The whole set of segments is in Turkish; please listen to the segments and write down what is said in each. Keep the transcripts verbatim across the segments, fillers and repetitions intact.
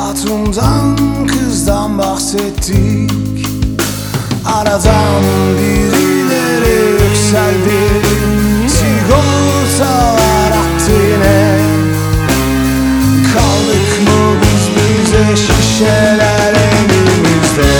Hatundan kızdan bahsettik. Aradan birileri yükseldi. Sigortalar aktı yine. Kaldık mı biz bize, şişeler elimizde.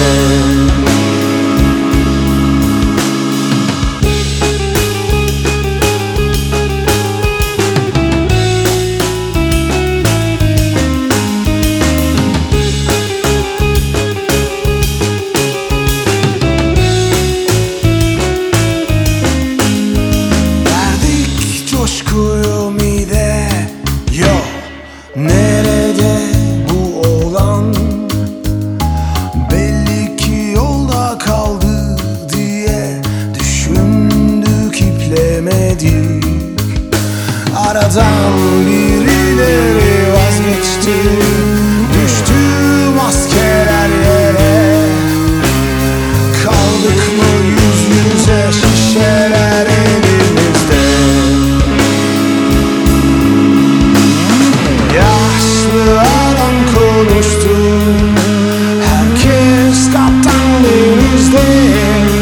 Coşkuyu mide yok. Nerede bu oğlan? Belli ki yolda kaldı diye düşündük, iplemedik. Aradan birileri vazgeçti. Düştü maskeler yere. Kaldık mı yüz yüze, şişeler elimizde. Yaşlı adam konuştu. Herkes kaptan denizde.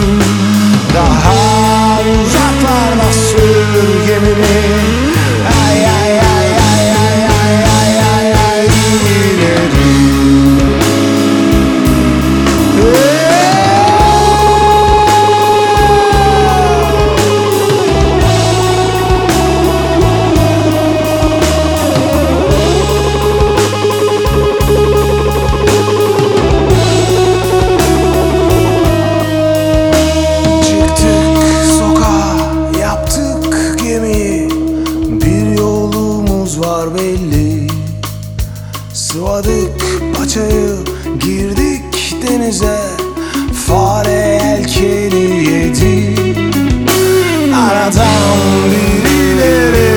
Daha uzaklarda sür gemini. Ay ay ay ay ay ay ay ay ay ileri. Var belli. Sıvadık paçayı, girdik denize. Fare yelkeni yedi. Aradan birileri